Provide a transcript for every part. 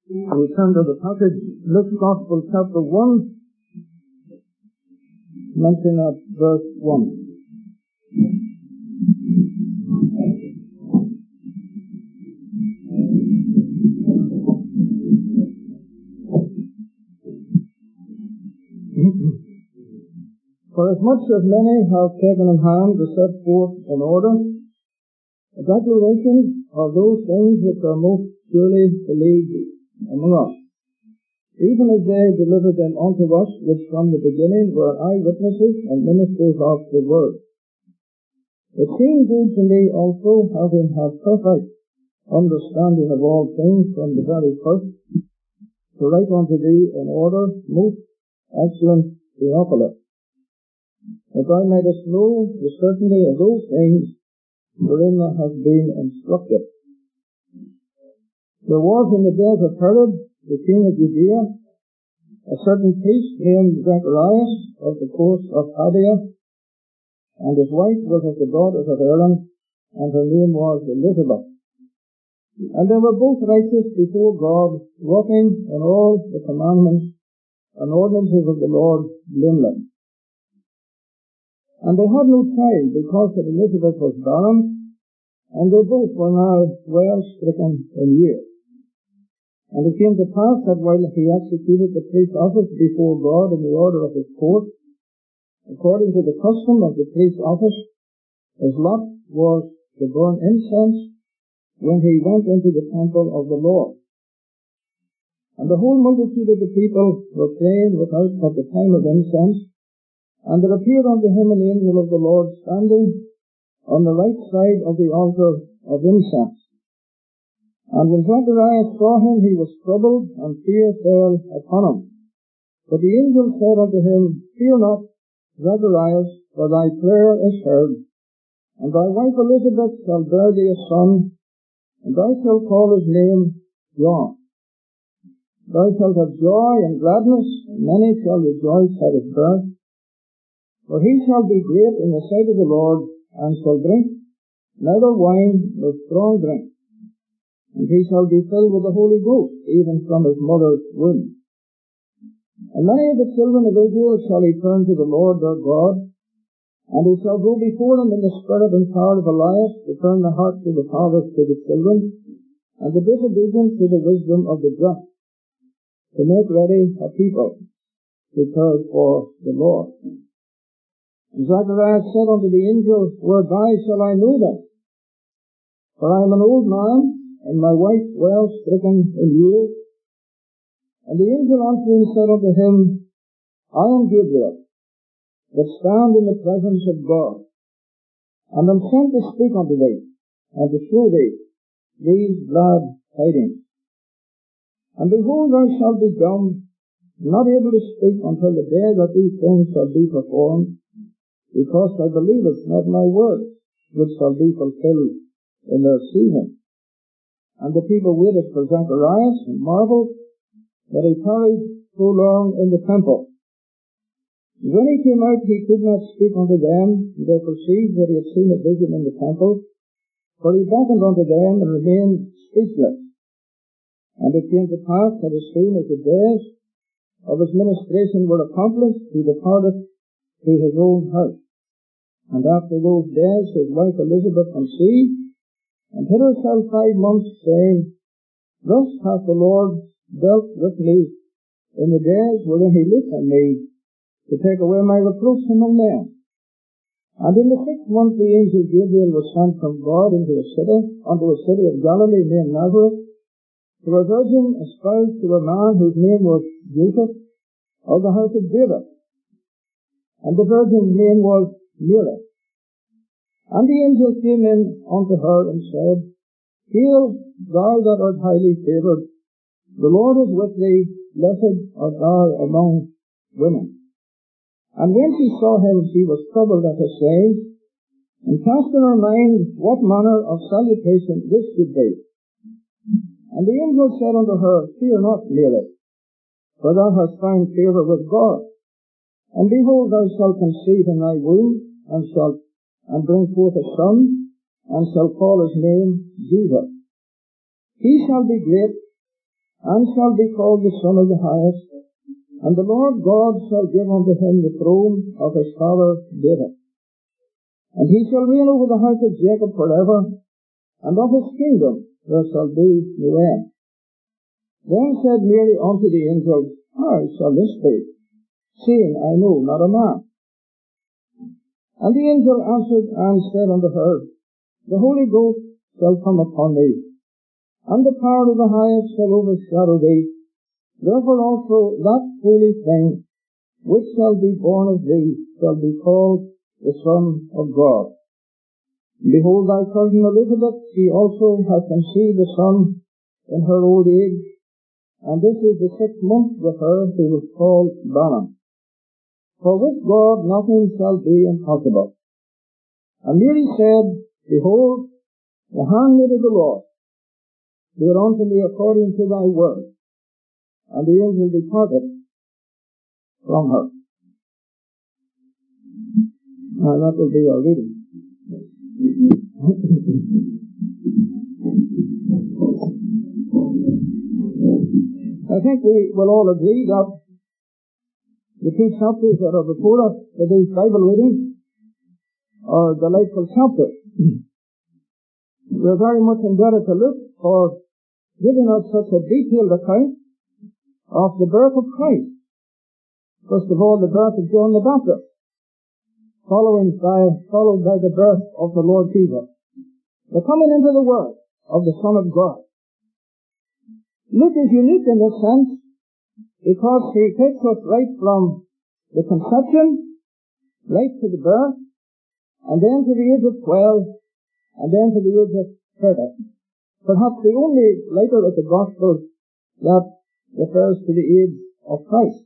We turn to the passage, Luke's Gospel, chapter 1, mentioning at verse 1. For as much as many have taken in hand to set forth in order a declaration of those things which are most surely believed among us, even as they delivered them unto us, which from the beginning were eyewitnesses and ministers of the word. It seemed good to me also, having had perfect understanding of all things from the very first, to write unto thee in order, most excellent Theophilus, that thou mayest know the certainty of those things wherein thou hast been instructed. There was in the days of Herod, the king of Judea, a certain priest named Zacharias of the coast of Abia, and his wife was of the daughters of Aaron, and her name was Elizabeth. And they were both righteous before God, walking in all the commandments and ordinances of the Lord blameless. And they had no child, because that Elizabeth was barren, and they both were now well stricken in years. And it came to pass that while he executed the priest's office before God in the order of his court, according to the custom of the priest's office, his lot was to burn incense when he went into the temple of the Lord. And the whole multitude of the people were praying without at the time of incense, and there appeared unto him an angel of the Lord standing on the right side of the altar of incense. And when Zacharias saw him, he was troubled, and fear fell upon him. But the angel said unto him, Fear not, Zacharias, for thy prayer is heard, and thy wife Elizabeth shall bear thee a son, and thou shalt call his name John. Thou shalt have joy and gladness, and many shall rejoice at his birth. For he shall be great in the sight of the Lord, and shall drink neither wine nor strong drink. And he shall be filled with the Holy Ghost, even from his mother's womb. And many of the children of Israel shall he turn to the Lord their God, and he shall go before them in the spirit and power of Elias, to turn the hearts of the fathers to the children, and the disobedient to the wisdom of the just, to make ready a people prepared for the Lord. And Zacharias said unto the angel, Whereby shall I know this? For I am an old man, and my wife well stricken in years. And the angel answering said unto him, I am Gabriel, that stand in the presence of God, and am sent to speak unto thee, and to show thee these glad tidings. And behold, thou shalt be dumb, not able to speak until the day that these things shall be performed, because thou believest not my words, which shall be fulfilled in their season. And the people waited for Zacharias, and marveled that he tarried so long in the temple. And when he came out, he could not speak unto them, and they perceived that he had seen a vision in the temple, for he beckoned unto them and remained speechless. And it came to pass that as soon as the days of his ministration were accomplished, he departed to his own house. And after those days his wife Elizabeth conceived, and hid herself 5 months, saying, Thus hath the Lord dealt with me in the days wherein he looked on me, to take away my reproach among men. And in the 6th month the angel Gabriel was sent from God unto a city of Galilee named Nazareth, to a virgin espoused to a man whose name was Joseph, of the house of David. And the virgin's name was Mary. And the angel came in unto her and said, Hail, thou that art highly favoured, the Lord is with thee, blessed art thou among women. And when she saw him, she was troubled at his saying, and cast in her mind what manner of salutation this should be. And the angel said unto her, Fear not, Mary, for thou hast found favour with God. And behold, thou shalt conceive in thy womb, and bring forth a son, and shall call his name Jesus. He shall be great, and shall be called the Son of the Highest. And the Lord God shall give unto him the throne of his father David. And he shall reign over the house of Jacob forever, and of his kingdom there shall be no end. Then said Mary unto the angel, How shall this be, seeing I know not a man? And the angel answered and said unto her, The Holy Ghost shall come upon thee, and the power of the Highest shall overshadow thee. Therefore also that holy thing which shall be born of thee shall be called the Son of God. Behold, thy cousin Elizabeth, she also hath conceived a son in her old age, and this is the 6th month with her who was called barren. For with God nothing shall be impossible. And Mary said, Behold, the handmaid of the Lord, be it unto me according to thy word. And the angel departed from her. Now that will be our reading. I think we will all agree that the 2 chapters that are before us for these Bible readings are delightful chapters. We're very much indebted to Luke for giving us such a detailed account of the birth of Christ. First of all, the birth of John the Baptist, followed by the birth of the Lord Jesus, the coming into the world of the Son of God. Luke is unique in this sense because he takes us right from the conception, right to the birth, and then to the age of 12, and then to the age of 30. Perhaps the only letter of the Gospel that refers to the age of Christ.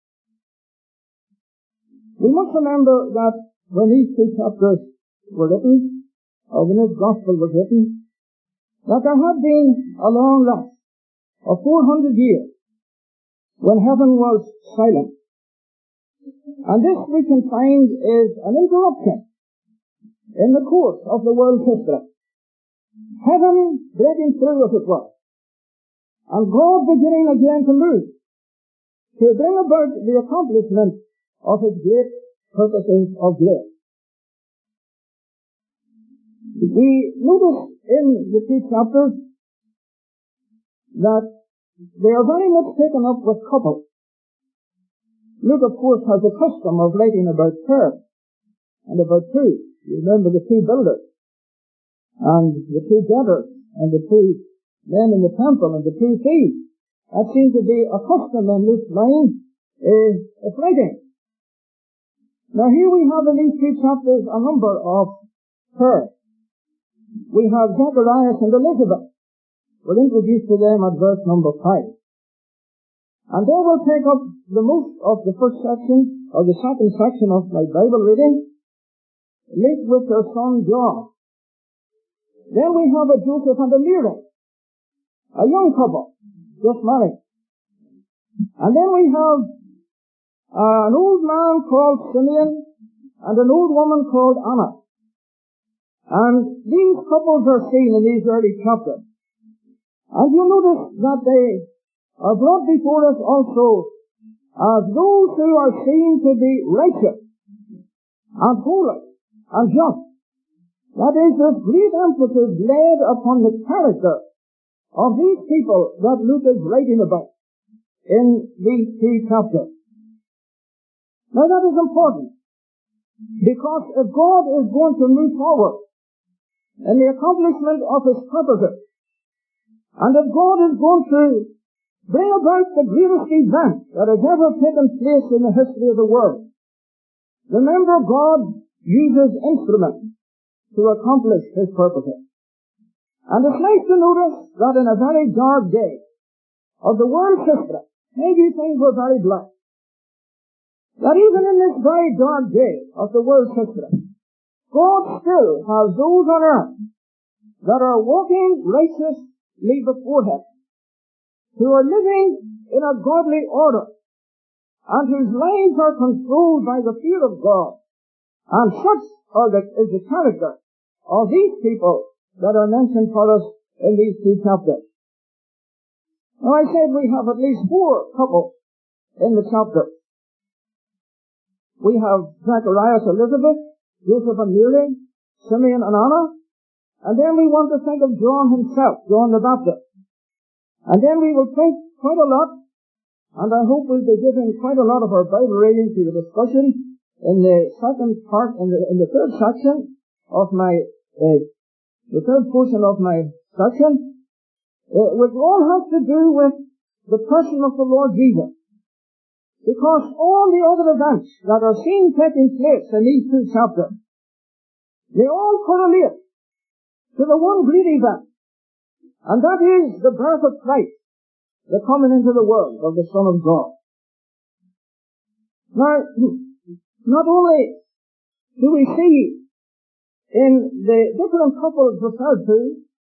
We must remember that when these 2 chapters were written, or when this Gospel was written, that there had been a long lapse of 400 years when heaven was silent. And this we can find is an interruption in the course of the world's history. Heaven breaking through, as it were, and God beginning again to move, to bring about the accomplishment of his great purposes of grace. We notice in the 2 chapters that they are very much taken up with couples. Luke, of course, has a custom of writing about pairs and about 2. You remember the 2 builders, and the 2 debtors, and the 2 men in the temple, and the 2 thieves. That seems to be a custom in Luke's line of writing. Now here we have in these 2 chapters a number of pairs. We have Zacharias and Elizabeth. We're introduced to them at verse number 5. And they will take up the most of the first section, or the second section of my Bible reading, linked with their son John. Then we have a Joseph and a Mary, a young couple, just married. And then we have an old man called Simeon and an old woman called Anna. And these couples are seen in these early chapters. And you notice that they are brought before us also as those who are seen to be righteous and holy and just. That is, there's great emphasis laid upon the character of these people that Luke is writing about in these 2 chapters. Now that is important, because if God is going to move forward in the accomplishment of his purposes, and if God is going to bring about the greatest event that has ever taken place in the history of the world, remember God uses instruments to accomplish his purposes. And it's nice to notice that in a very dark day of the world's history, maybe things were very black, that even in this very dark day of the world's history, God still has those on earth that are walking righteously before him, who are living in a godly order, and whose lives are controlled by the fear of God. And such is the character of these people that are mentioned for us in these 2 chapters. Now I said we have at least 4 couples in the chapter. We have Zacharias, Elizabeth, Joseph and Mary, Simeon and Anna, and then we want to think of John himself, John the Baptist. And then we will think quite a lot, and I hope we'll be giving quite a lot of our Bible reading to the discussion in the second part, in the third section of my, the third portion of my section, which all has to do with the person of the Lord Jesus. Because all the other events that are seen taking place in these 2 chapters, they all correlate to the one great event, and that is the birth of Christ, the coming into the world of the Son of God. Now, not only do we see in the different couples referred to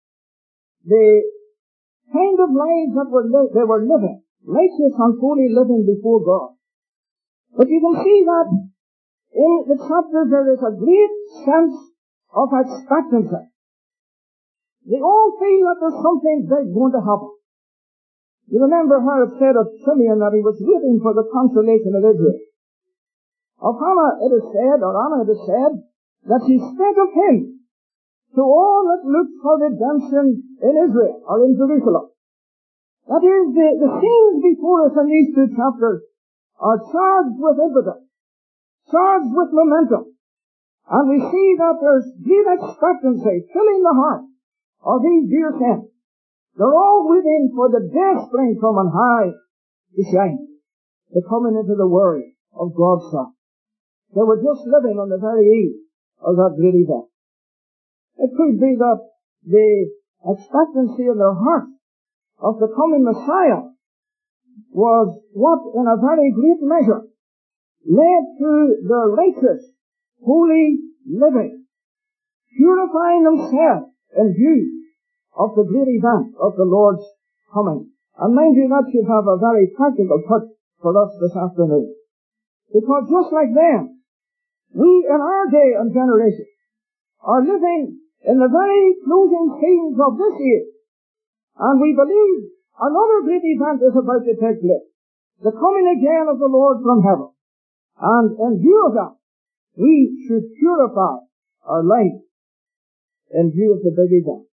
the kind of lives that they were living, righteous and holy living before God, but you can see that in the chapters there is a great sense of expectancy. They all feel that there's something big going to happen. You remember how it said of Simeon that he was waiting for the consolation of Israel. Of Anna it is said that she spake of him to all that looked for redemption in Israel or in Jerusalem. That is, the scenes before us in these 2 chapters are charged with impetus, charged with momentum. And we see that there's great expectancy filling the heart of these dear saints. They're all waiting for the day spring from on high to shine, to coming into the world of God's Son. They were just living on the very eve of that great event. It could be that the expectancy in their hearts of the coming Messiah was what in a very great measure led to their righteous, holy living, purifying themselves in view of the great event of the Lord's coming. And mind you, that should have a very practical touch for us this afternoon. Because just like them, we in our day and generation are living in the very closing scenes of this age. And we believe another great event is about to take place. The coming again of the Lord from heaven. And in view of that, we should purify our life in view of the big event.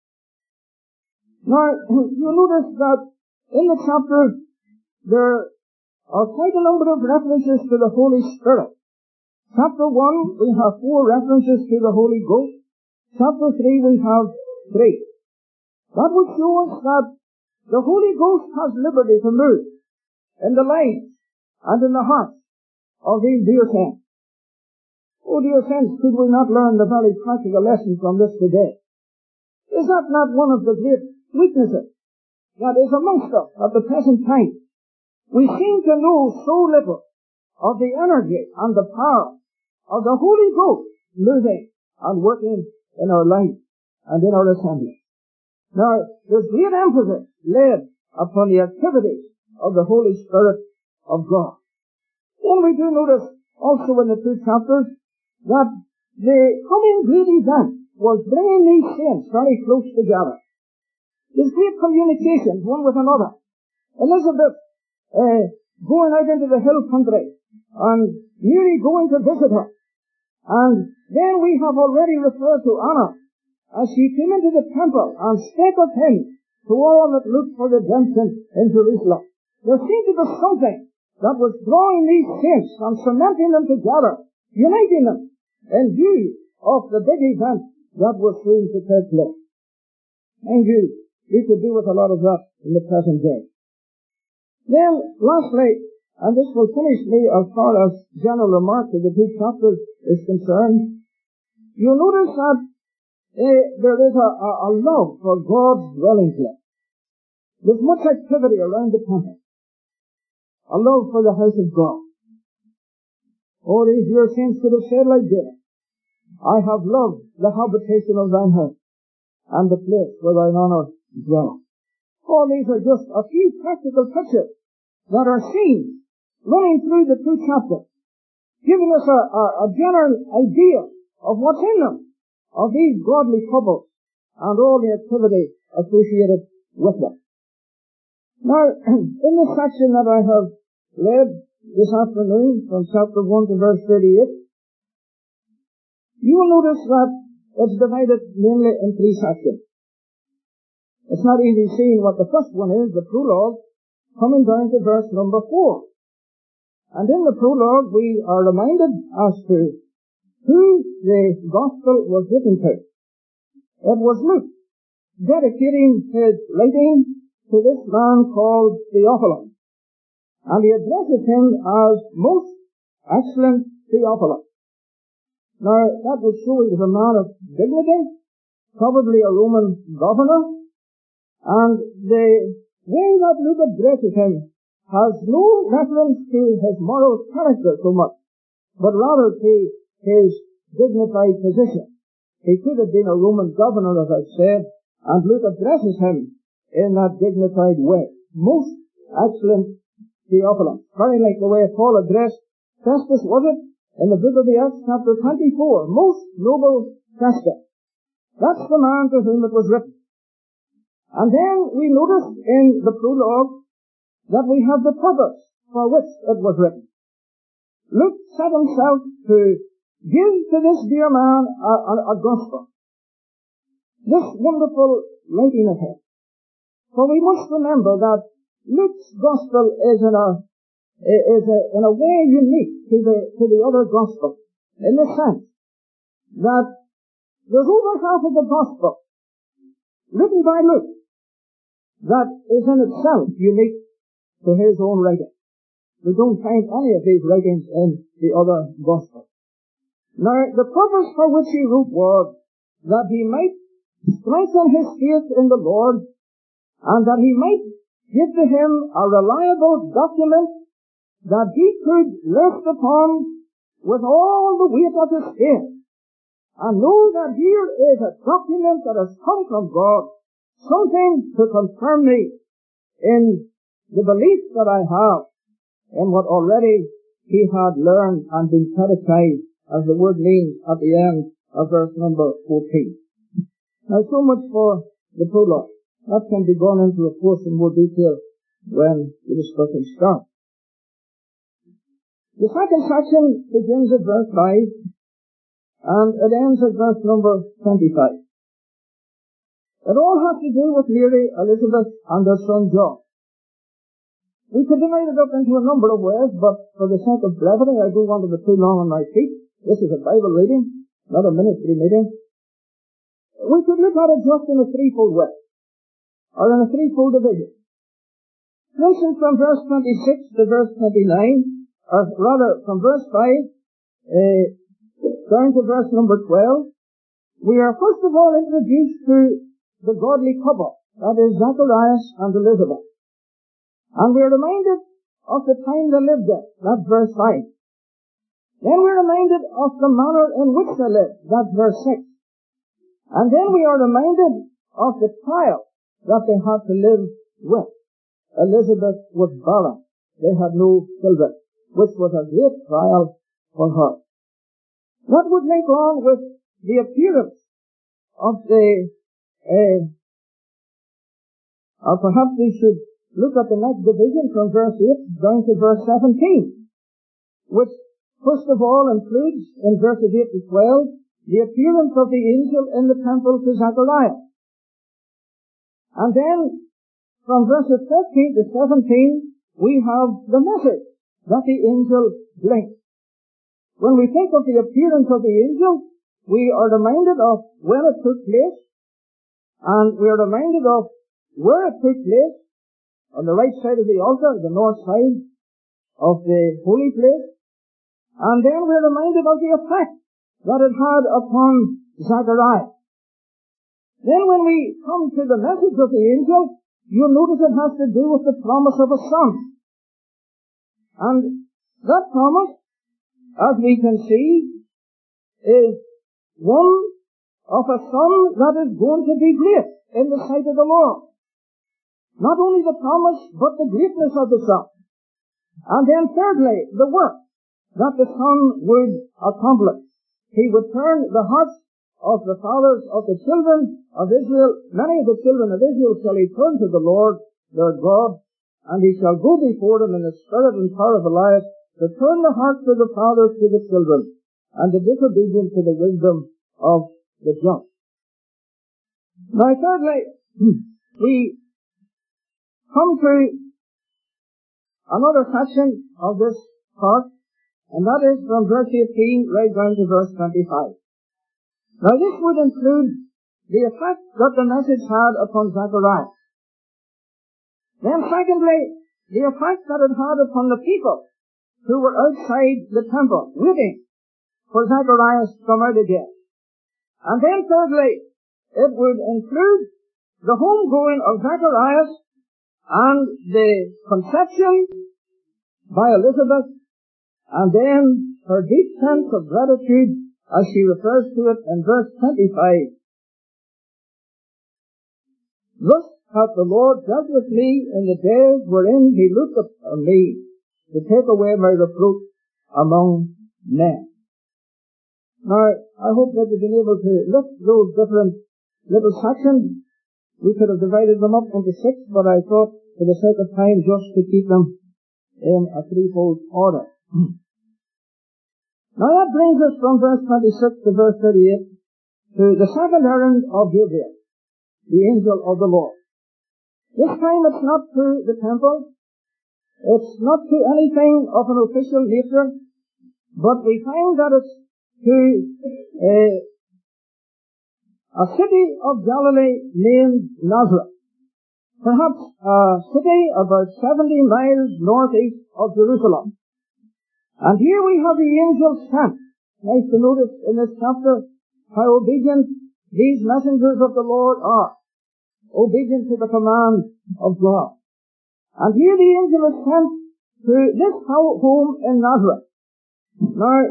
Now, you'll notice that in the chapter there are quite a number of references to the Holy Spirit. Chapter 1, we have 4 references to the Holy Ghost. Chapter 3, we have 3. That would show us that the Holy Ghost has liberty to move in the lives and in the hearts of these dear saints. Oh, dear saints, could we not learn the very practical lesson from this today? Is that not one of the great weaknesses that is amongst us at the present time? We seem to know so little of the energy and the power of the Holy Ghost moving and working in our life and in our assembly. Now, there's great emphasis laid upon the activities of the Holy Spirit of God. Then we do notice also in the 2 chapters that the coming great event was bringing these saints very close together. There's great communication one with another. Elizabeth going out into the hill country and Mary going to visit her. And then we have already referred to Anna as she came into the temple and spake of him to all that looked for redemption in Jerusalem. There seemed to be something that was drawing these saints and cementing them together, uniting them in view of the big event that was soon to take place. Mind you, we could do with a lot of that in the present day. Then, lastly, and this will finish me as far as general remarks of the 2 chapters is concerned, you'll notice that there is a love for God's dwelling place. There's much activity around the temple. A love for the house of God. Oh, these dear saints could have said like this: I have loved the habitation of thine house, and the place where thine honor dwells. All these are just a few practical pictures that are seen running through the 2 chapters, giving us a general idea of what's in them, of these godly couples, and all the activity associated with them. Now, in the section that I have read this afternoon, from chapter 1 to verse 38, you will notice that it's divided mainly in three sections. It's not easy seeing what the first one is, the prologue, coming down to verse number 4. And in the prologue, we are reminded as to who the gospel was written to. It was Luke, dedicating his writing to this man called Theophilus. And he addresses him as most excellent Theophilus. Now, that would show he was a man of dignity, probably a Roman governor, and the way that Luke addresses him has no reference to his moral character so much, but rather to his dignified position. He could have been a Roman governor, as I said, and Luke addresses him in that dignified way. Most excellent Theophilus. Very like the way Paul addressed Festus, was it? In the book of the Acts, chapter 24. Most noble Festus. That's the man to whom it was written. And then we notice in the prologue that we have the purpose for which it was written. Luke set himself to give to this dear man a gospel. This wonderful writing of his. For we must remember that Luke's gospel is in a way unique to the other gospel, in the sense that there's over half of the gospel written by Luke that is in itself unique to his own writing. We don't find any of these writings in the other gospel. Now, the purpose for which he wrote was that he might strengthen his faith in the Lord, and that he might give to him a reliable document that he could rest upon with all the weight of his faith, and know that here is a document that has come from God, something to confirm me in the belief that I have in what already he had learned and been catechized, as the word means at the end of verse number 14. Now, so much for the prologue. That can be gone into, of course, in more detail when the discussion starts. The second section begins at verse 5 and it ends at verse number 25. It all has to do with Mary, Elizabeth, and their son John. We could divide it up into a number of ways, but for the sake of brevity, I don't want to be too long on my feet. This is a Bible reading, not a ministry meeting. We could look at it just in a threefold way, or in a threefold division. For instance, from verse 26 to verse 29, or rather, from verse 5 down to verse number 12, we are first of all introduced to the godly couple, that is Zacharias and Elizabeth. And we are reminded of the time they lived in, that's verse 5. Then we're reminded of the manner in which they lived, that's verse 6. And then we are reminded of the trial that they had to live with. Elizabeth was barren. They had no children, which was a great trial for her. That would link on with the appearance of or perhaps we should look at the next division from verse 8 down to verse 17, which first of all includes in verses 8 to 12 the appearance of the angel in the temple to Zacharias. And then from verses 13 to 17 we have the message that the angel brings. When we think of the appearance of the angel, we are reminded of when it took place, and we are reminded of where it took place, on the right side of the altar, the north side of the holy place, and then we are reminded of the effect that it had upon Zacharias. Then when we come to the message of the angel, you'll notice it has to do with the promise of a son. And that promise, as we can see, is one of a son that is going to be great in the sight of the Lord. Not only the promise, but the greatness of the son. And then thirdly, the work that the son would accomplish. He would turn the hearts of the fathers of the children of Israel, many of the children of Israel shall he turn to the Lord their God, and he shall go before them in the spirit and power of Elias, to turn the hearts of the fathers to the children, and the disobedient to the wisdom of the just. Now thirdly, we come to another section of this part, and that is from verse 18 right down to verse 25. Now this would include the effect that the message had upon Zacharias. Then secondly, the effect that it had upon the people who were outside the temple, waiting for Zacharias to come out again. And then thirdly, it would include the homegoing of Zacharias and the conception by Elizabeth, and then her deep sense of gratitude as she refers to it in verse 25. Thus hath the Lord dealt with me in the days wherein he looked upon me to take away my reproach among men. Now, I hope that you've been able to lift those different little sections. We could have divided them up into 6, but I thought, for the sake of time, just to keep them in a threefold order. Now that brings us from verse 26 to verse 38 to the second errand of Gabriel, the angel of the Lord. This time it's not to the temple, it's not to anything of an official nature, but we find that it's to a city of Galilee named Nazareth. Perhaps a city about 70 miles northeast of Jerusalem. And here we have the angel sent. Nice to notice in this chapter how obedient these messengers of the Lord are. Obedient to the command of God. And here the angel is sent to this home in Nazareth. Now,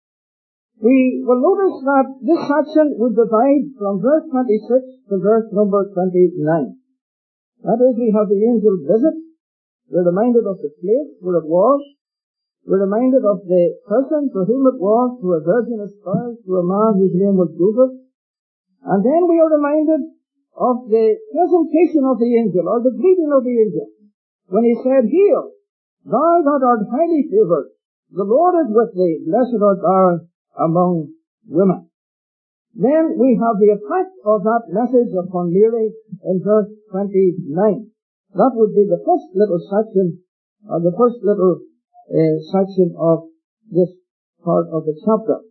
we will notice that this section would divide from verse 26 to verse number 29. That is, we have the angel's visit. We're reminded of the place where it was. We're reminded of the person for whom it was, to a virgin espoused to a man whose name was Joseph. And then we are reminded of the presentation of the angel, or the greeting of the angel, when he said, Hail, thou that art highly favoured, the Lord is with thee, blessed art thou among women. Then we have the effect of that message upon Mary in verse 29. That would be the first little section, or the first little section of this part of the chapter.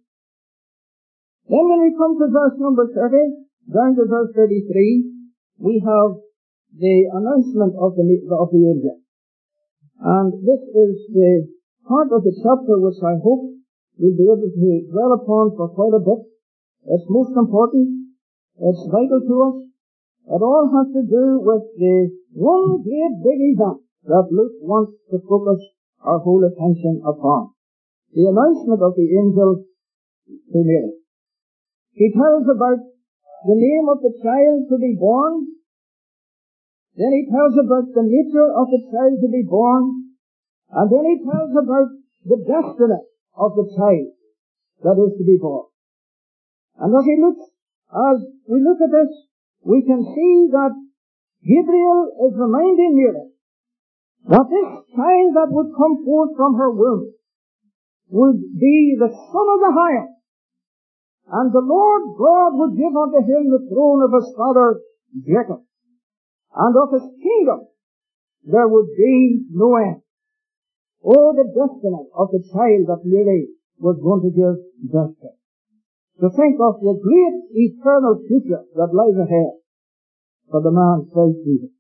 Then when we come to verse number 30, down to verse 33, we have the announcement of the angel. And this is the part of the chapter which I hope we'll be able to dwell upon for quite a bit. It's most important. It's vital to us. It all has to do with the one great big event that Luke wants to focus our whole attention upon. The announcement of the angel to Mary. He tells about the name of the child to be born. Then he tells about the nature of the child to be born. And then he tells about the destiny of the child that is to be born. And as we look at this, we can see that Gabriel is reminding Mary that this child that would come forth from her womb would be the Son of the Highest, and the Lord God would give unto him the throne of his father Jacob, and of his kingdom there would be no end. Oh, the destiny of the child that Mary was going to give birth to. To think of the great eternal future that lies ahead for the man Christ Jesus.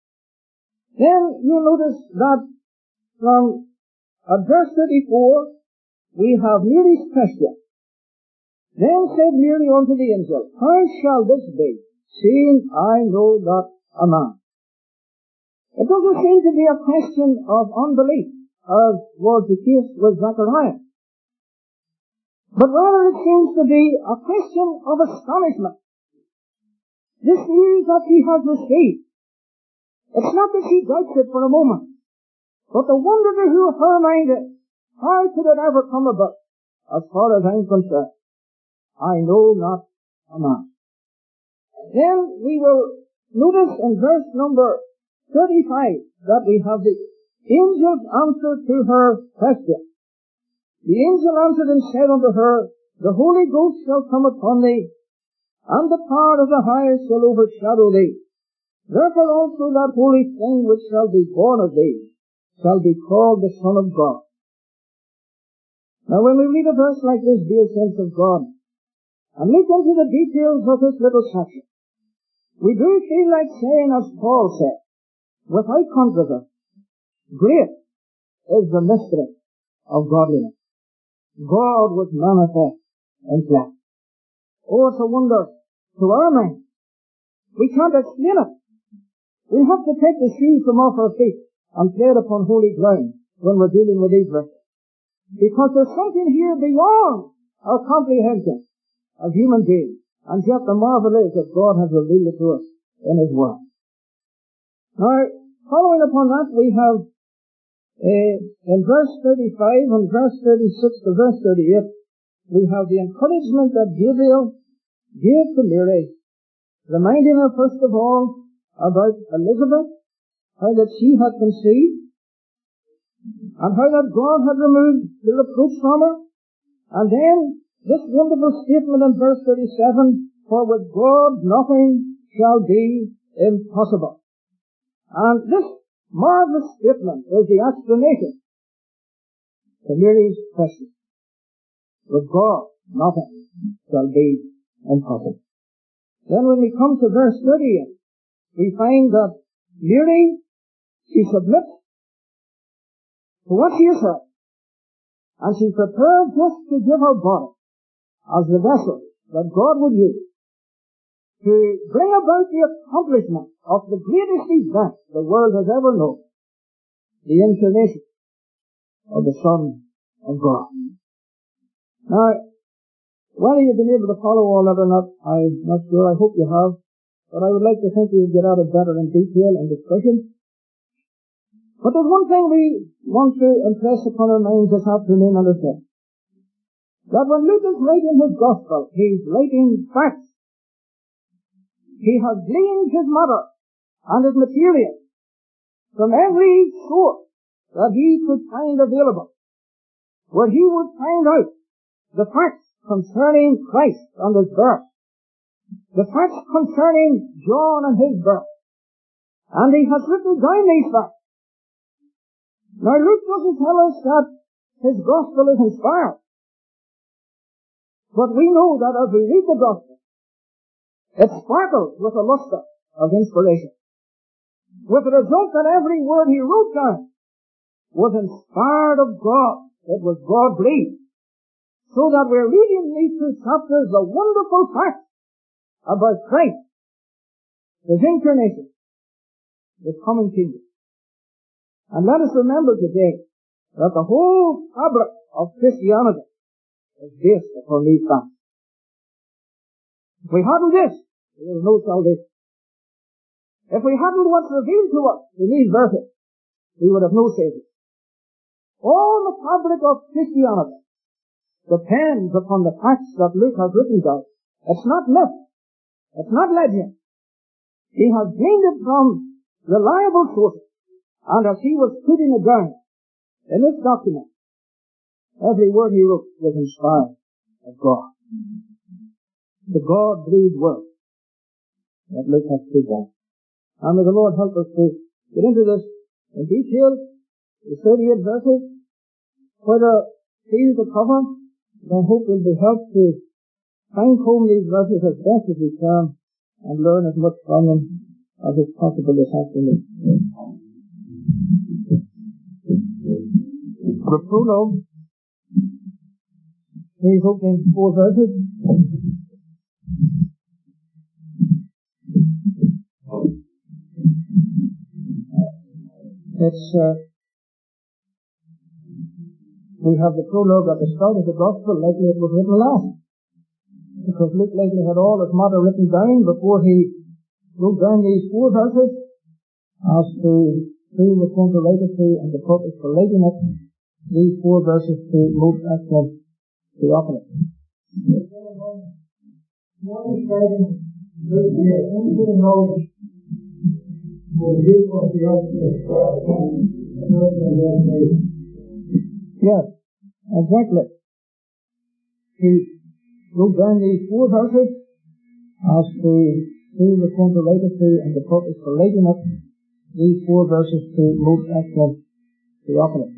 Then you notice that from verse 34, we have Mary's question. Then said Mary unto the angel, How shall this be, seeing I know not a man? It doesn't seem to be a question of unbelief, as was the case with Zacharias. But rather it seems to be a question of astonishment. This news that he has received, it's not that she doubts it for a moment, but the wonder to her mind is, how could it ever come about? As far as I'm concerned, I know not a man. Then we will notice in verse number 35 that we have the angel's answer to her question. The angel answered and said unto her, The Holy Ghost shall come upon thee, and the power of the highest shall overshadow thee. Therefore also that holy thing which shall be born of thee shall be called the Son of God. Now when we read a verse like this, dear saints of God, and look into the details of this little section, we do feel like saying, as Paul said, without controversy, great is the mystery of godliness. God was manifest in flesh. Oh, it's a wonder to our mind. We can't explain it. We have to take the shoes from off our feet and tread upon holy ground when we're dealing with these verses. Because there's something here beyond our comprehension as human beings. And yet the marvel is that God has revealed it to us in His Word. Now, following upon that, we have in verse 35 and verse 36 to verse 38, we have the encouragement that Gabriel gave to Mary, reminding her first of all about Elizabeth, how that she had conceived, and how that God had removed the reproach from her. And then this wonderful statement in verse 37, For with God nothing shall be impossible. And this marvelous statement is the explanation to Mary's question. With God nothing shall be impossible. Then when we come to verse 38, we find that Mary, she submits to what she has heard, and she's prepared just to give her body as the vessel that God would use to bring about the accomplishment of the greatest event the world has ever known, the incarnation of the Son of God. Now, whether you've been able to follow all that or not, I'm not sure. I hope you have. But I would like to think you'll get at it better in detail and discussion. But there's one thing we want to impress upon our minds this afternoon and this. That when Luke is writing his gospel, he's writing facts. He has gleaned his matter and his material from every source that he could find available, where he would find out the facts concerning Christ and his birth, the facts concerning John and his birth, and he has written down these facts. Now Luke doesn't tell us that his gospel is inspired, but we know that as we read the gospel, it sparkles with a lustre of inspiration, with the result that every word he wrote down was inspired of God. It was God-breathed. So that we're reading in these two chapters the wonderful facts about Christ, His incarnation, His coming kingdom. And let us remember today that the whole fabric of Christianity is based upon these facts. If we hadn't this, there is no salvation. If we hadn't what's revealed to us in these verses, we would have no Savior. All the fabric of Christianity depends upon the facts that Luke has written down. It's not myth. It's not legend. He has gained it from reliable sources. And as he was putting it down in this document, every word he wrote was inspired of God. The God-breathed word that Luke has put down. And may the Lord help us to get into this in detail. The 38 verses, quite a field to cover. I hope we'll be helped to find home these verses as best as we can and learn as much from them as is possible this afternoon. The prologue, these opening 4 verses. We have the prologue at the start of the gospel, likely it was written last. Because Luke likely had all his matter written down before he wrote down these 4 verses as to who was going to write it to and the purpose for writing it. These 4 verses to most excellent Theophilus. What is said in Luke here, into the knowledge Yes, exactly. He wrote down these 4 verses as to who was going to write it to and the purpose for writing it. These 4 verses to Most Excellent Theophilus.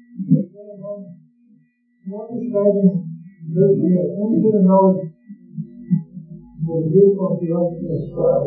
What is writing into the note for the group of Theophilus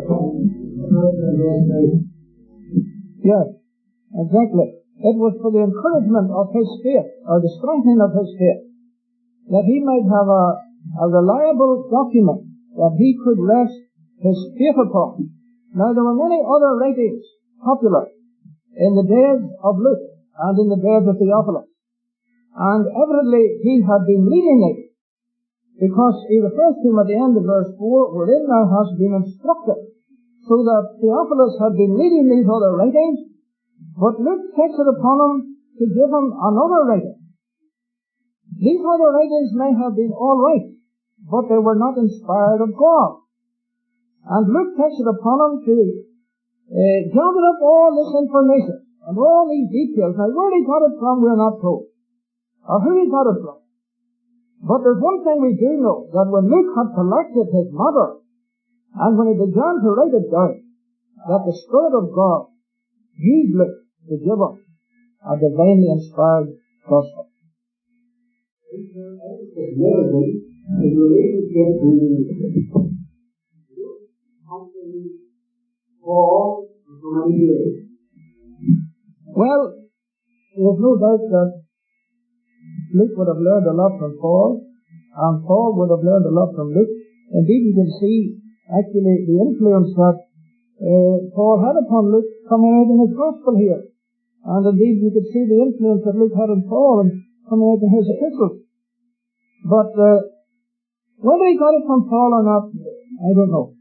Yes, exactly. It was for the encouragement of his faith, or the strengthening of his faith, that he might have a reliable document that he could rest his faith upon. Now, there were many other writings popular in the days of Luke and in the days of Theophilus. And evidently he had been reading it, because he refers to him at the end of verse 4, wherein thou hast been instructed. So that Theophilus had been reading these other writings, but Luke takes it upon him to give him another writing. These other writings may have been all right, but they were not inspired of God. And Luke takes it upon him to gather up all this information and all these details. Now, where he got it from, we're not told, or who he got it from. But there's one thing we do know, that when Luke had collected his matter, and when he began to write it down, that the Spirit of God used Luke to give us a divinely inspired gospel. Well, there's no doubt that Luke would have learned a lot from Paul, and Paul would have learned a lot from Luke. Indeed, you can see actually the influence that Paul had upon Luke coming out in his gospel here. And indeed, you could see the influence that Luke had on Paul and coming out in his epistles. But whether he got it from Paul or not, I don't know.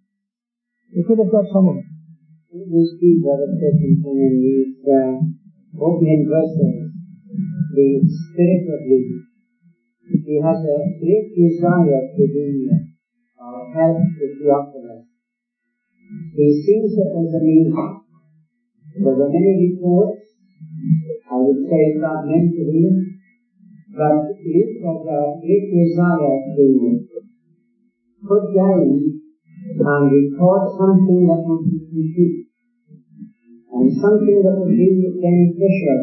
He could have got some of it. We see Brother Stephen in these opening verses, the Spirit of Luke. He has a great desire to be help to Theophilus. He sees it as a need. There were many reports, I would say fragmentary, but Luke has a great desire to put down and record something that would be complete, and something that would be beneficial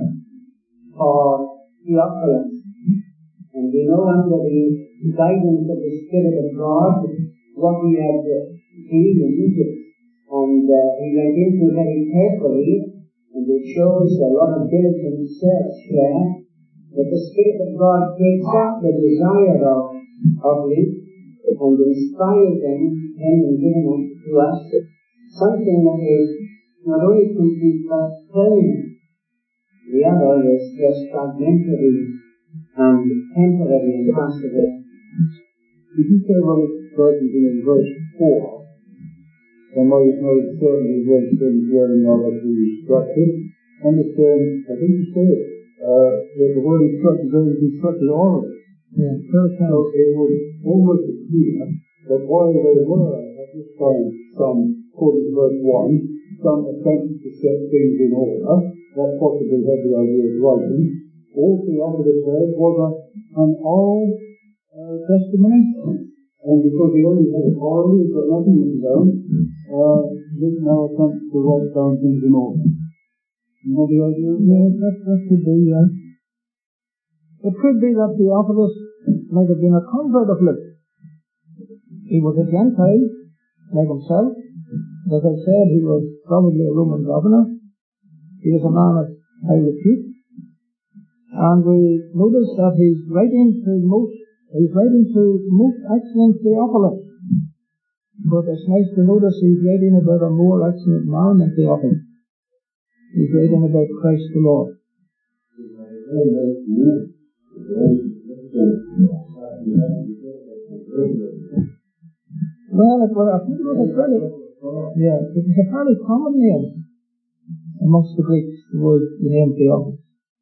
for Theophilus. And we know under the guidance of the Spirit of God what he had gleaned, and he went into very carefully, and it shows a lot of diligent search there, that the Spirit of God takes up the desire of Luke and inspires them and given to us something that is not only complete but permanent. The other is just fragmentary and temporary and passed away. Did you say what it verses in verse 4? And what is most certainly verse 34 in order to instructed. Understand, I think you said that the word instructed, there is instructed all of it. Yeah, so it was almost clear that while they were at this time, some, according to verse 1, some attempts to set things in order, that possibly had the idea of writing. All Theophilus said was an oral testimony, and because he only had orally, he's got nothing written down, this now attempts to write down things in order. You know the idea? Yes, that could be, yes. It could be that Theophilus might have been a convert of Luke. He was a Gentile, like himself. As I said, he was probably a Roman governor. He was a man of high repute. And we notice that he's writing to most excellent Theophilus. But it's nice to notice he's writing about a more excellent man than Theophilus. He's writing about Christ the Lord. Well, I think it was a fairly common name amongst the Greeks, the name Theophilus.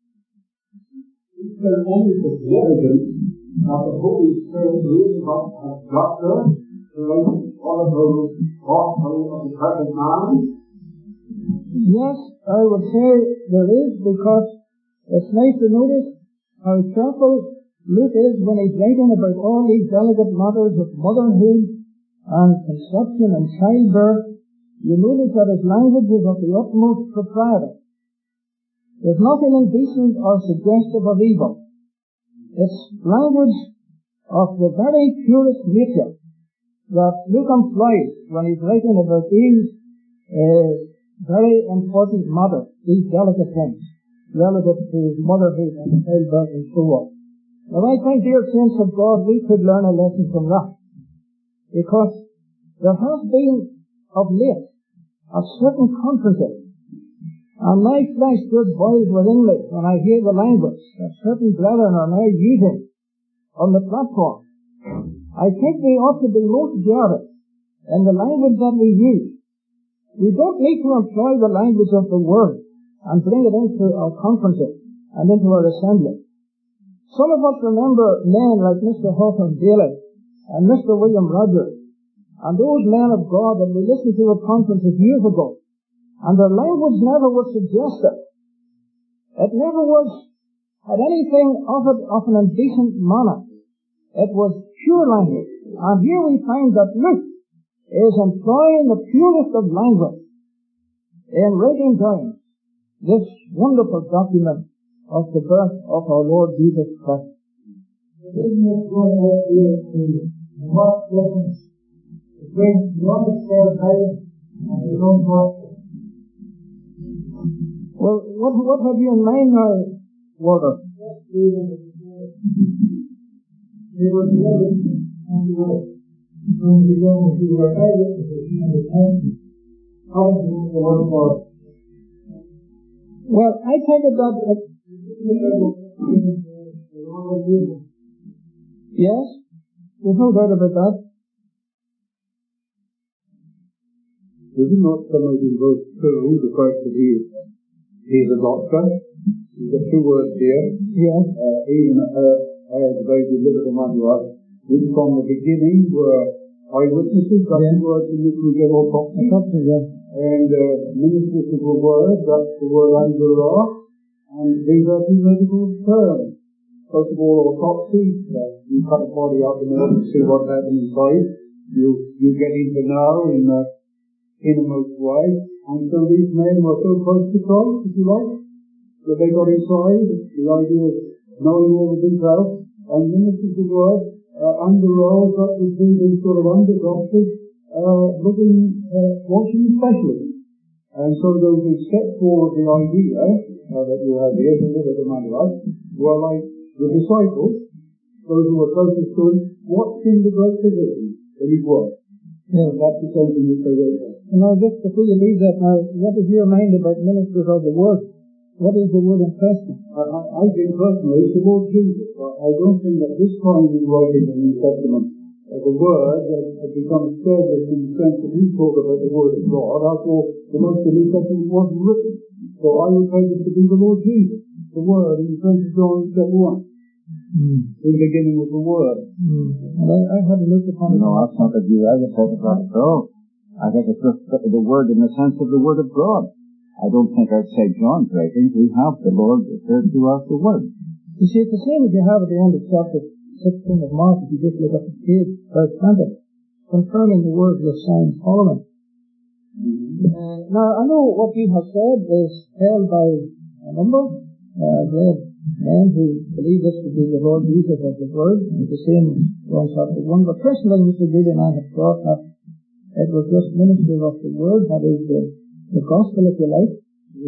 Is there any evidence that the Holy Spirit really got there to write all of those thoughts of the present man? Yes, I would say there is, because it's nice to notice how careful Luke is when he's writing about all these delicate matters of motherhood and conception and childbirth. You notice that his language is of the utmost propriety. There's nothing indecent or suggestive of evil. It's language of the very purest nature that Luke employs when he's writing about these very important matters, these delicate things, relative to motherhood and childbirth and so on. Now I think, dear saints of God, we could learn a lesson from that, because there has been of late at certain conferences, and my flesh just boils within me when I hear the language that certain brethren are now using on the platform. I think we ought to be most guarded in the language that we use. We don't need to employ the language of the Word and bring it into our conferences and into our assembly. Some of us remember men like Mr. Hawthorne Daly and Mr. William Rogers, and those men of God that we listened to at conferences years ago, and their language never was suggestive. It never had anything of an indecent manner. It was pure language. And here we find that Luke is employing the purest of language in writing down this wonderful document of the birth of our Lord Jesus Christ. What difference between the understand Bible and his own doctrine? Well, what have you in mind now, Walter? They were delivered on the earth. When you go to your Bible, you understand how to do the word of God. Well, I take it that yes, there's no doubt about that. Does it not come out in verse 2, the fact that he is a doctor? He's got two words here. Yes. Even as they delivered among us, which from the beginning were eyewitnesses, that's the word in which we get all prophecy. And ministers of the word, that's the word angelos, and these are two medical terms. First of all, autopsy, you cut a body up and then see what happened inside. You get into know in the innermost way, and so these men were so close to Christ, if you like, that they got inside the idea of knowing all the details, and ministers of the word, angelos, that would be these sort of under doctors, looking, watching specialists. And so those who stepped forward the idea that you have here, delivered among us, were like the disciples, those who were closest to him, watching the great physician in his work. Yes. That's the same thing that they wrote there. Now, just before you leave that, now, what is your mind about ministers of the Word? What is the word in question? I think personally it's the Lord Jesus. I don't think that this time in writing the New Testament, the Word has become established in the sense that we talk about the Word of God. After all, the most of the New Testament wasn't written. So I would take it to be the Lord Jesus, the Word, in 1 John chapter 1. In the beginning of the Word. And I had a look upon it. No, that's not the view I would take it at all. I think it's just the Word in the sense of the Word of God. I don't think outside John's writings we have the Lord referred to as the Word. You see, it's the same as you have at the end of chapter 16 of Mark, if you just look at the page, verse 20, confirming the word with signs following. Now, I know what you have said is held by a number of men who believe this to be the Lord Jesus as the Word, the same as John chapter 1. But personally, Mr. Judy and I have thought that it was just ministry of the Word, that is the gospel, if you like.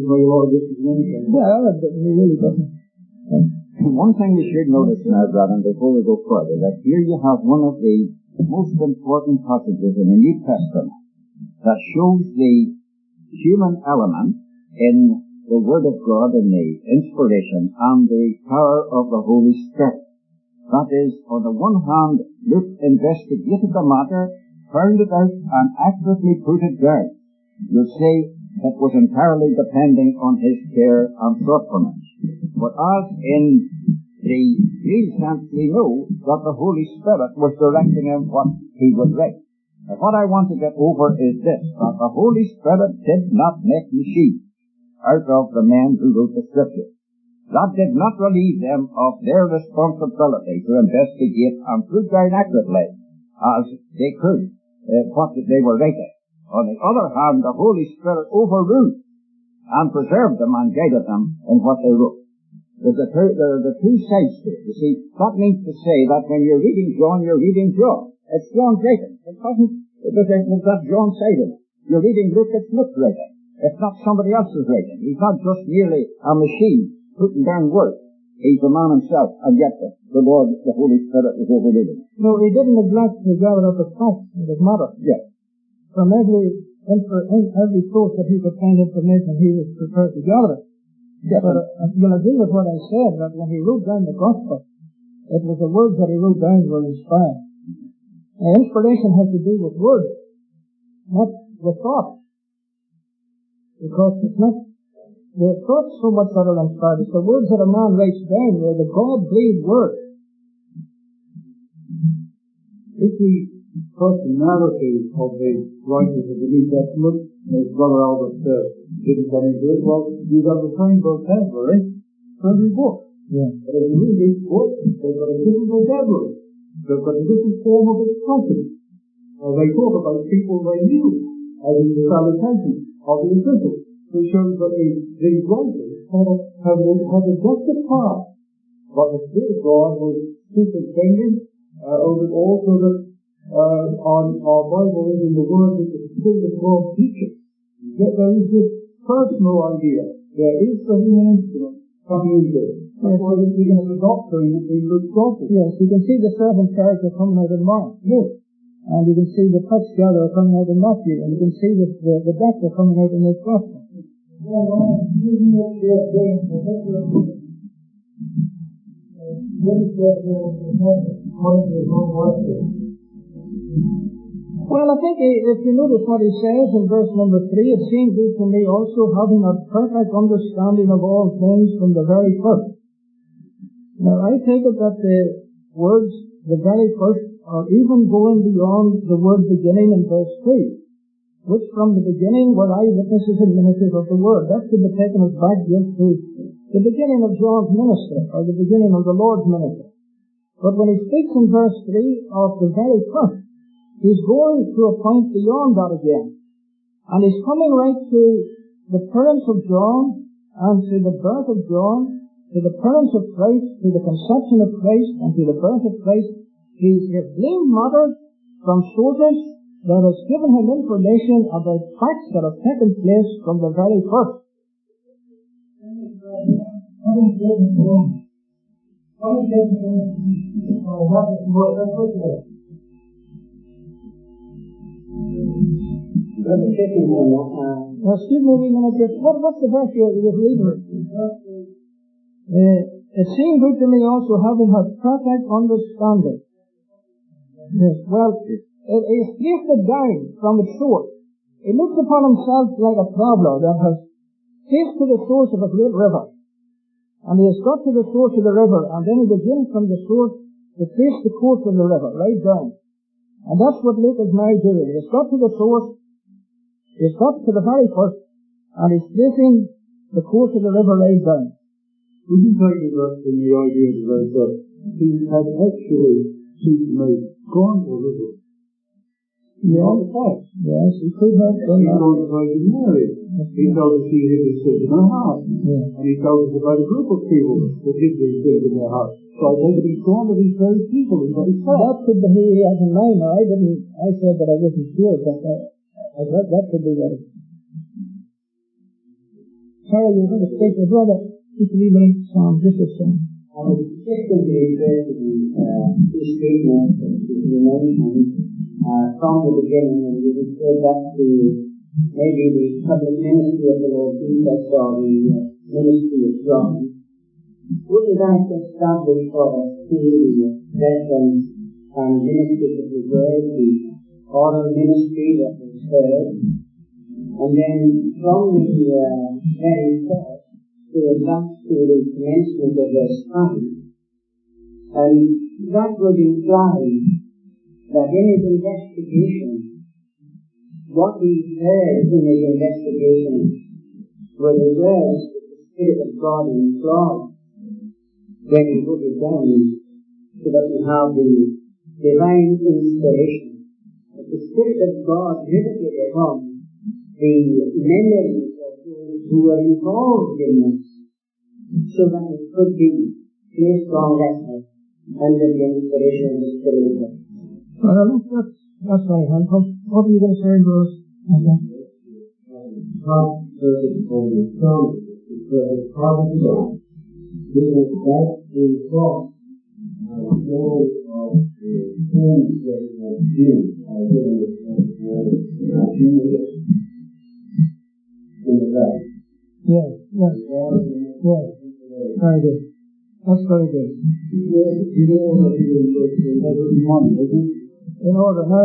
Yeah, it really doesn't. One thing we should notice now, brethren, before we go further, that here you have one of the most important passages in the New Testament that shows the human element in the Word of God and the inspiration and the power of the Holy Spirit. That is, on the one hand, Luke investigated the matter, found it out, and accurately put it down. You'll say it was entirely depending on his care and thoughtfulness. But as in the real sense, we know that the Holy Spirit was directing him what he would write. Now, what I want to get over is this, that the Holy Spirit did not make machines. out of the men who wrote the Scriptures. That did not relieve them of their responsibility to investigate and prove down accurately as they could what they were writing. On the other hand, the Holy Spirit overruled and preserved them and guided them in what they wrote. There are the two sides to it. You see, that means to say that when you're reading John, you're reading John. It's John's writing. There's that John side of it. You're reading Luke, it's Luke's writing. It's not somebody else's writing. He's not just merely a machine putting down words. He's the man himself, and yet the Lord, the Holy Spirit, is overridden. No, he didn't neglect to gather up the facts of his matter. Yes. From every source that he could find information, he was prepared to gather it. Yes. But you'll agree with what I said, that when he wrote down the Gospel, it was the words that he wrote down were inspired. Now, inspiration has to do with words, not with thought. Because it's not the thoughts so much that are inspired. It's the words that a man writes down. They're the God-breathed words. If the personality of the writers of the New Testament, as Brother Albert didn't get into it, well, you've got the same vocabulary for every book. Yeah. But if you read each book, they've got a different vocabulary. They've got a different form of expression. They talk about people they knew, as in the salutations of the epistles. It shows that these writers have a definite part. But the Spirit of God was superintending over it all, so that our Bible is in the Word that the Spirit of God teaches. Yet there is this personal idea. There is the human instrument coming into it. That's why you see in the doctrine in Luke's Gospel. Yes, you can see the servant character coming out in Mark. Yes. And you can see the tax gatherer coming out in Matthew. And you can see the doctor coming out in Luke's Gospel. Well, I think if you notice what he says in verse number 3, it seems good to me also having a perfect understanding of all things from the very first. Now, I take it that the words, the very first, are even going beyond the word beginning in verse 3, which from the beginning were eyewitnesses and ministers of the word. That could be taken as back just to the beginning of John's ministry, or the beginning of the Lord's ministry. But when he speaks in verse 3 of the very first, he's going to a point beyond that again. And he's coming right to the parents of John, and to the birth of John, to the parents of Christ, to the conception of Christ, and to the birth of Christ. He's gleaned matter from sources that has given him information about facts that have taken place from the very first. Excuse me a minute. What's the verse you're reading? It seemed good to me also having had perfect understanding. Yes, well, it placed it down from its source. He looks upon himself like a traveller that has traced to the source of a great river. And he has got to the source of the river, and then he begins from the source to trace the course of the river, right down. And that's what Luke is now doing. He's got to the source, he's got to the very first, and he's tracing the course of the river right down. Would you take it up in the idea that he had actually, seemed to me, gone to a river? Yeah. Yes, he could have done that. He told us how he married. He told us he hid his sins in her heart. Yeah. And he told us about a group of people that hid these sins in their heart. So I think that he's gone to these very people. That could be who he has in mind. Now, I said that I wasn't sure, but that could be what it is. Sorry, you're going to speak to brother. Just reading Psalm 57. I was just going to refer to the statement that you mentioned from the beginning, and you referred that to maybe the public ministry of the Lord Jesus or the ministry of John. Wouldn't that establish for us the reference and ministry of the word, the oral ministry that was heard, and then from the very first to back to the commencement of their study, and that would imply that in his investigation, what he heard in his investigation were reserved with the Spirit of God employed when He put it down, so that we have the divine inspiration. But the Spirit of God riveted upon the memories of those who were involved in this, so that it could be placed on record under the inspiration of the Spirit of God. That's very helpful. What are you going to say, Bruce? Yes. Very good. That's very good. In order. Now,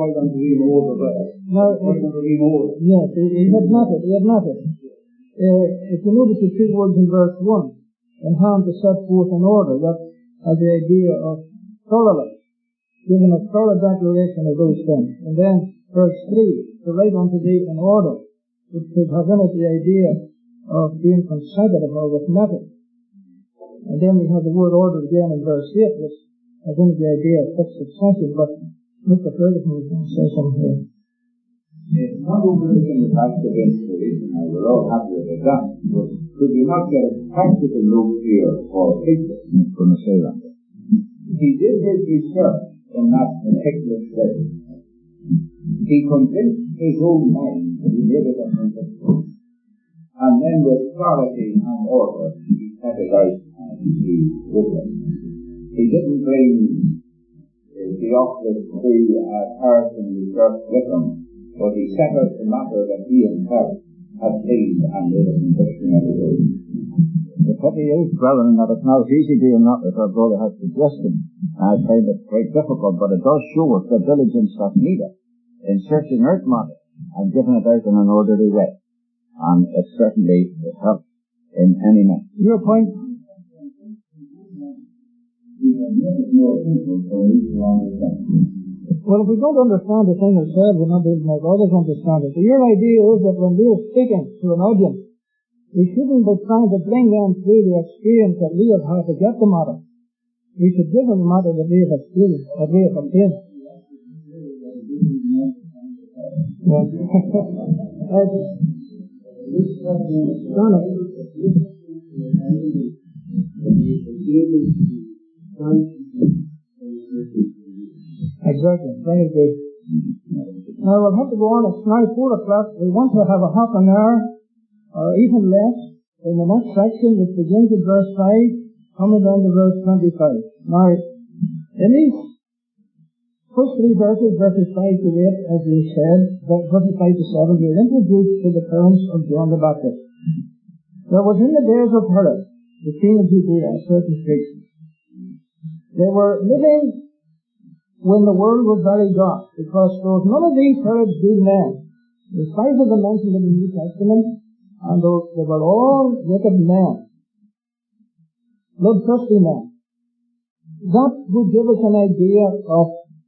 yes, he admitted. If you notice the two words in verse 1, and how to set forth in order, that has the idea of thoroughness, giving a thorough declaration of those things. And then verse 3, to write unto thee in order, which could have in it the idea of being consecutive or with method. And then we have the word order again in verse 8, which has in it the idea of fixed succession. But Mr. Ferguson was going to say something here. It's not overlooking the fact of inspiration, and we're all happy with that, but could we not get a practical note here for Peter from the Salem? He did his research in that particular study. He convinced his own mind that he made it a principle. And then with clarity and order, he set it out and he wrote it. He didn't bring Theophilus through a person research with him, but he set out the matter that he himself had seen and made a conviction of his own. The pity is, brethren, that it's not as easy doing that as our brother has suggested. I find it quite difficult, but it does show us the diligence that's needed in searching out matter and giving it out in an orderly way. And it certainly helps in any manner. Your point? Well, if we don't understand the thing itself, we're not able to make others understand it. So your idea is that when we're speaking to an audience, we shouldn't be trying to bring them through the experience that we have had to get the matter. We should give them the matter that we have experienced, that we have obtained. Exactly. Very good. Now we'll have to go on. It's now 4 o'clock. We want to have a half an hour, or even less, in the next section, which begins at verse 5, coming down to verse 25. Now, in these first 3 verses, verses 5 to 8, as we said, verses 5 to 7, we are introduced to the parents of John the Baptist. There was in the days of Herod, the king of Judea, a certain priest. They were living when the world was very dark, because there was none of these Herod's good men. The 5 of them mentioned in the New Testament, and they were all wicked men, bloodthirsty men. That would give us an idea of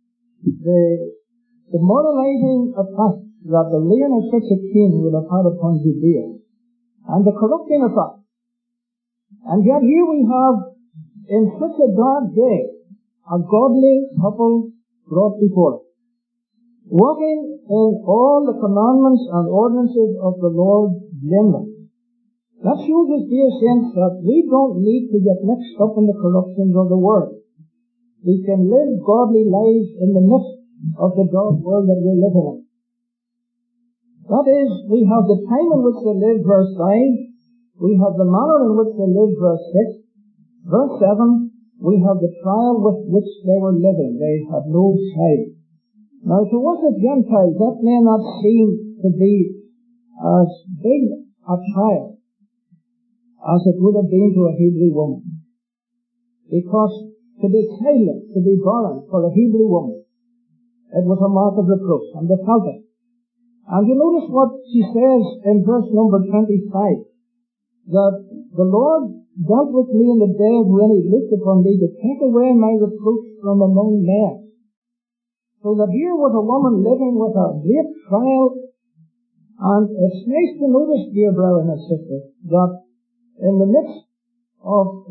the moralizing effect that the reign of such a king would have had upon Judea, and the corrupting effect. And yet here we have, in such a dark day, a godly couple brought before us, walking in all the commandments and ordinances of the Lord blameless. That shows us, dear saints, that we don't need to get mixed up in the corruptions of the world. We can live godly lives in the midst of the dark world that we're living in. That is, we have the time in which they live, verse 5. We have the manner in which they live, verse 6. Verse 7, we have the trial with which they were living. They had no sight. Now, to us as Gentiles, that may not seem to be as big a trial as it would have been to a Hebrew woman. Because to be silent, to be barren for a Hebrew woman, it was a mark of reproach, and they felt it. And you notice what she says in verse number 25, that the Lord dealt with me in the day when He looked upon me to take away my reproach from among men. So that here was a woman living with a great trial And it's nice to notice, dear brother and sister, that in the midst of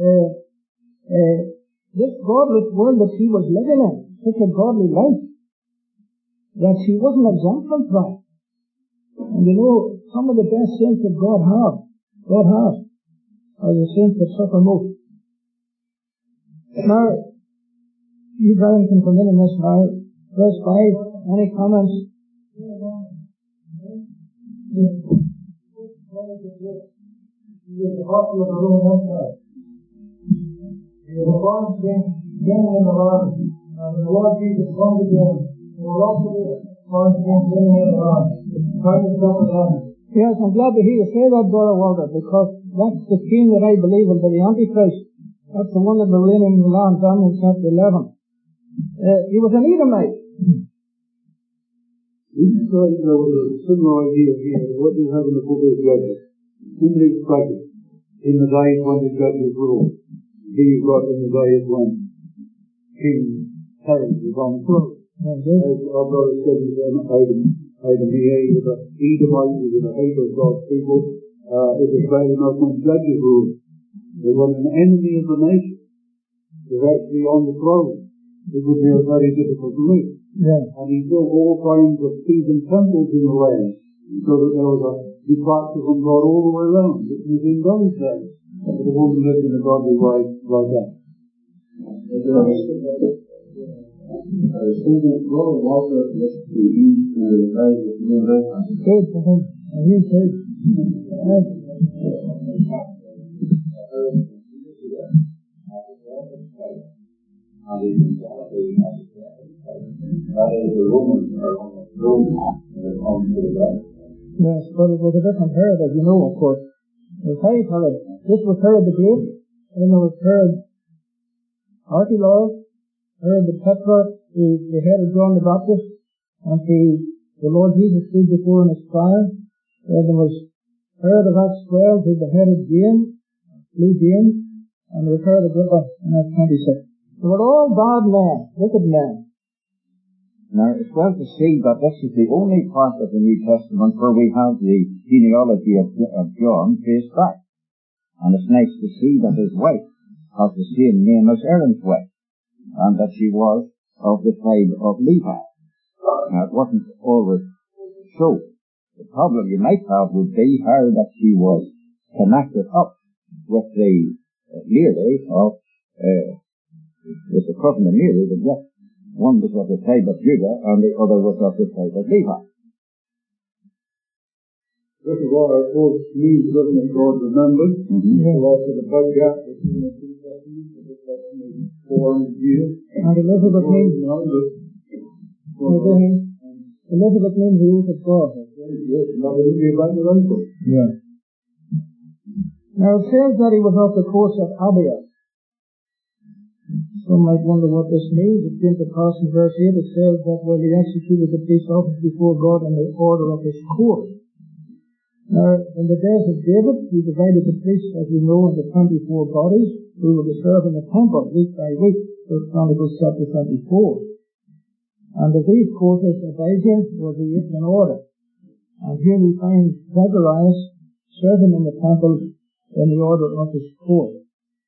this godless world that she was living in, such a godly life, that she wasn't exempt from pride. And you know, some of the best saints that God has, are the saints that suffer most. Now, you brethren can come in on this now. Verse 5, any comments? He was the apostle of the Roman Empire. He was a born general in the army. And when the Lord Jesus comes again, he will also be born again general in the army. Trying to stop it on. Yes, I'm glad to hear you say that, Brother Walter, because that's the scheme that I believe in for the Antichrist. That's the one that will reign in the land, Daniel chapter 11. He was an Edomite. This is like a similar idea here, what we have in the book of Judges. Somebody's practice in the days when the judges ruled. Here you've got in the days when King Herod was on the throne. As our brother said, he was Adam here, he was an Edomite, he was a hater of God's people. It was bad enough when judges ruled. They were an enemy of the nation. They were actually on the throne. It would be a very difficult to live. Yeah. And he built all kinds of heathen temples in the land, so that there was a departure from God all the way around. It was in those days that the woman lived in a godly way like that. Good for him. And he said, yes, but it was a different Herod, as you know, of course. It was Herod. This was Herod the Great, and there was Herod Archelaus, Herod the Tetrarch, the head of John the Baptist, and the Lord Jesus stood before in his fire. There was Herod of Acts 12, who beheaded James, slew James, and there was Herod Agrippa in Acts 26. They were all bad men, wicked men. Now, it's well to see that this is the only part of the New Testament where we have the genealogy of John traced back. And it's nice to see that his wife has the same name as Aaron's wife, and that she was of the tribe of Levi. Now, it wasn't always so. The problem you might have would be how that she was connected up with the Mary of with the cousin of Mary, but yet one was of the tribe of Judah and the other was of the tribe of Levi. First of all, our old news doesn't make God remembered. So also the bug gap between the two testaments, the testament is 400 years. And Elizabeth means Elizabeth means the youth of God. Yes, not going to be about the uncle. Yeah. Now it says that he was off the course of Abia. Some might wonder what this means. It came to pass in verse 8, it says that while he executed the priest's office before God in the order of his course. Now, in the days of David, he divided the priests, as we know, into 24 bodies who were to serve in the temple week by week, 1 Chronicles chapter 24. And of these courses, Abijah was the eighth in order. And here we find Zacharias serving in the temple in the order of his course.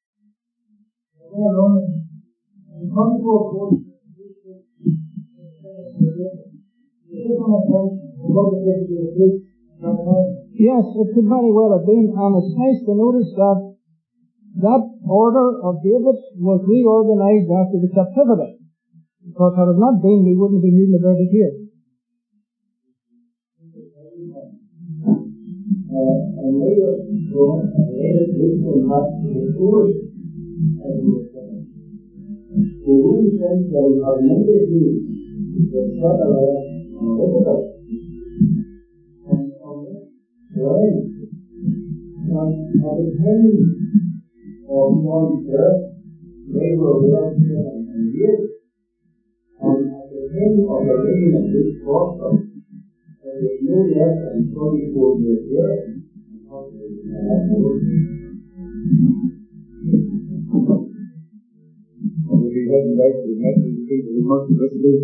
Yes, it could very well have been, and it's nice to notice that order of David was reorganized after the captivity. Because had it not been, we wouldn't be reading about it here. And later this will not be restored. The rule says that we have many views that Zacharias and Elizabeth and Mary and at the time of one's birth, they were without sin and years. And at the time of the reign of this gospel, there was no less than 24 years there. If he hadn't actually met these people, he must have been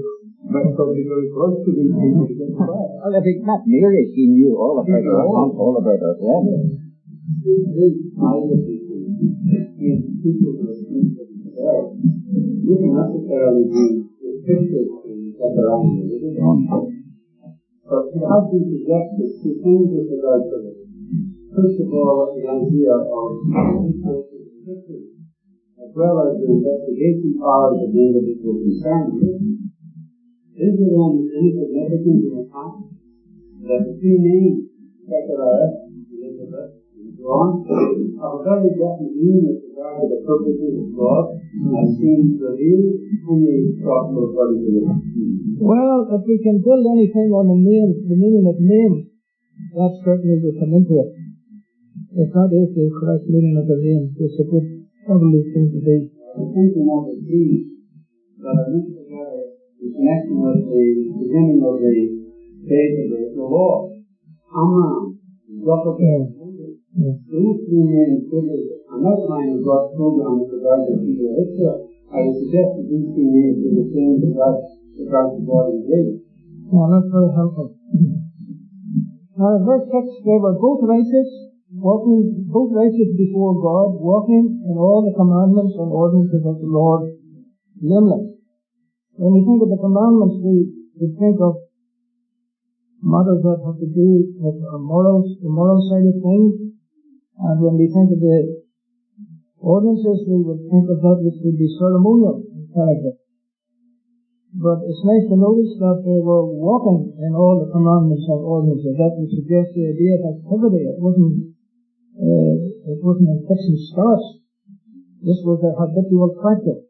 But so because it's close to these people to get back. Well, if it's not Mary, she knew all about her, all about her family. This privacy in people who are speaking for themselves wouldn't necessarily be restricted to Zechariah and religion. But it has been suggested two things with regard to this. First of all, the idea of resources and history, as well as the investigation powers of the individual concerned. Is there any significance in the fact that the two names, Zechariah and Elizabeth, and so on, have a very definite meaning with regard to the purposes of God as seen revealed in the Gospel according to this? Well, if we can build anything on the meaning of names, that certainly will come into it. If that is the correct meaning of the name, it's a good, probably thing to do. I think in all the things that are linked together in connection with the beginning of the days of the law, Amram, Jochebed, those three names give us an outline of God's program with regard to the people of Israel. I would suggest that these three names do the same with regard to God and David. Well, that's very helpful. Now, verse 6, they were both righteous before God, walking in all the commandments and ordinances of the Lord, blameless. When we think of the commandments, we think of matters that have to do with our morals, the moral side of things. And when we think of the ordinances, we would think of that which would be ceremonial in character. But it's nice to notice that they were walking in all the commandments and ordinances. That would suggest the idea of activity. It wasn't in fits and starts. This was a habitual practice.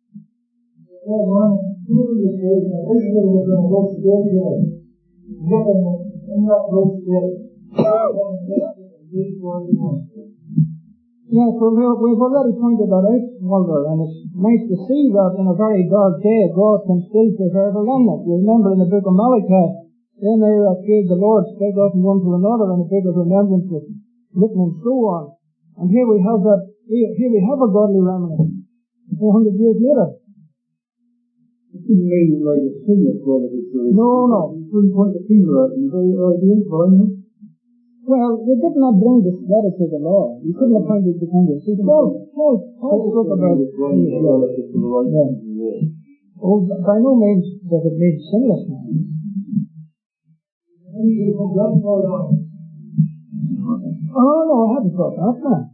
Yes, well, we've already pointed that out, Walter, and it's nice to see that in a very dark day, God can still preserve a remnant. You remember in the book of Malachi, then they that feared the Lord spread out from one to another, and the book of remembrance was written and so on. And here we have a godly remnant 400 years later. It didn't mean like a sinless brother. No. You couldn't point the finger at them. They are the influence. Well, they did not bring discredit to the law. You couldn't have pointed the finger. See, Paul spoke about it. Oh, by no means does it mean sinless man. Oh, no, I hadn't thought that, man.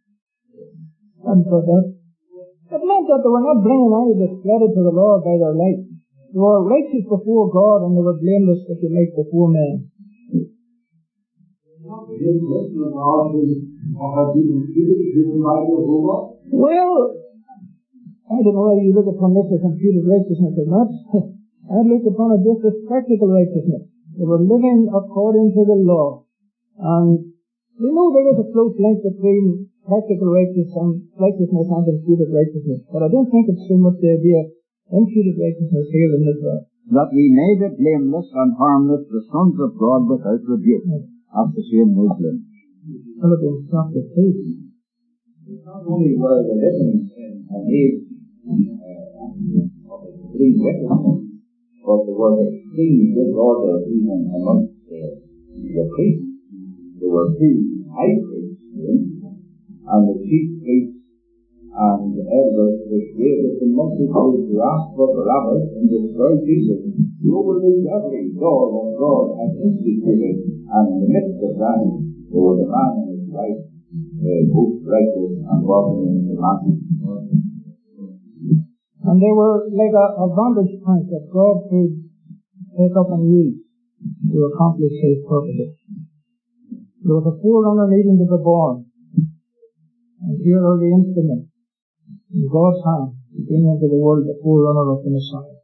It meant that they were not bringing any discredit to the law by their life. They were righteous before God and they were blameless, if you like, before men. Well, I don't know whether you look upon this as imputed righteousness or not. I look upon it just as practical righteousness. They were living according to the law. And we know there is a close link between practical righteousness and imputed righteousness. But I don't think it's so much the idea of imputed righteousness here in this verse. That we may be blameless and harmless, the sons of God without rebuke. That's the same word blameless. Philippians chapter 2. Not only were the living in an age of extreme wickedness, but there was extreme disorder even amongst the priests. There were two high priests, and the chief priests and the elders persuaded the multitude to ask for Barabbas and destroy Jesus, who overlooked every law that God had instituted, and in the midst of that, there was a man and his wife, both righteous and walking in the commandments. And they were like a vantage point that God could take up and use to accomplish His purposes. There was a forerunner needing to be born. And here are the instruments in God's hand to bring into the world the forerunner of the Messiah.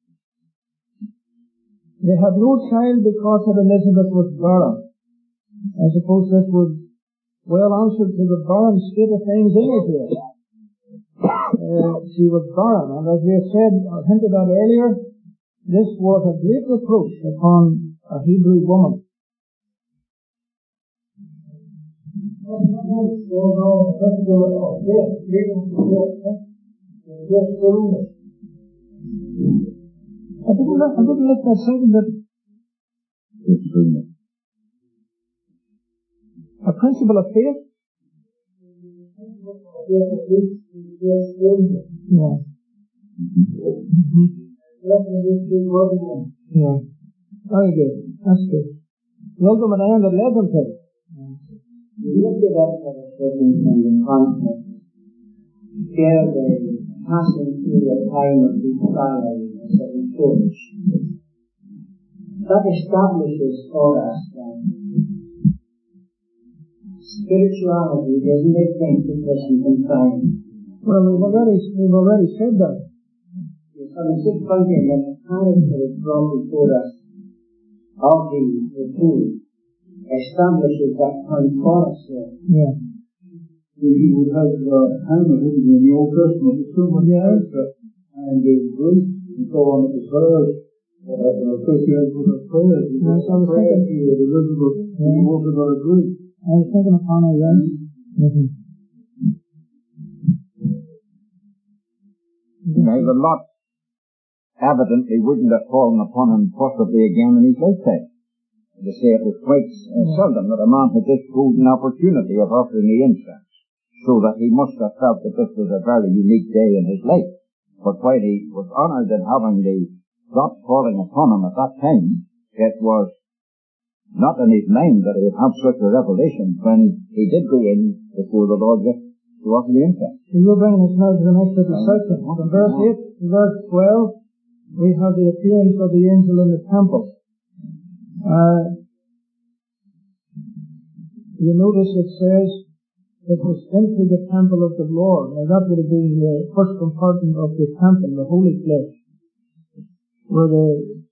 They had no child because that Elizabeth was barren. I suppose this would well answer to the barren state of things in Israel. She was barren, and as we have said, or hinted at earlier, this was a great reproach upon a Hebrew woman. I didn't let that sink that a principle of faith. Yeah. Yeah. Very good. That's good. The ultimate end that led them to it. You look at us as a certain kind of concept. Share the passing through a time of desire in a certain church. That establishes for us that spirituality doesn't extend to person confined. Well, we've already said that. Yes, I was just thinking that the character is brought before us of the two establishes that point for us here. Yeah. You would have Hannah, who was in the Old Testament, with so much character and grace and so on, the prayers associated with the prayers. Yes, I was thinking. Here, the Elizabeth, and the work of our grace. I was thinking of Hannah, yes. Mm-hmm. Now, the lot evidently wouldn't have fallen upon him possibly again in his lifetime. To say it was quite seldom that a man had this golden opportunity of offering the incense, so that he must have felt that this was a very unique day in his life. But while he was honoured in having the lot falling upon him at that time, it was not in his mind that he would have such a revelation when he did go in before the Lord to offer the incense. So you're bringing us now to the next little section. From verse 8 to verse 12, we have the appearance of the angel in the temple. You notice it says it was into the temple of the Lord. Now that would have been the first compartment of the temple, the holy place, where the